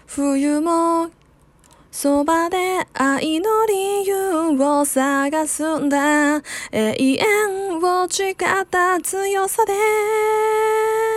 冬もそばで愛の理由を探すんだ。永遠を誓った強さで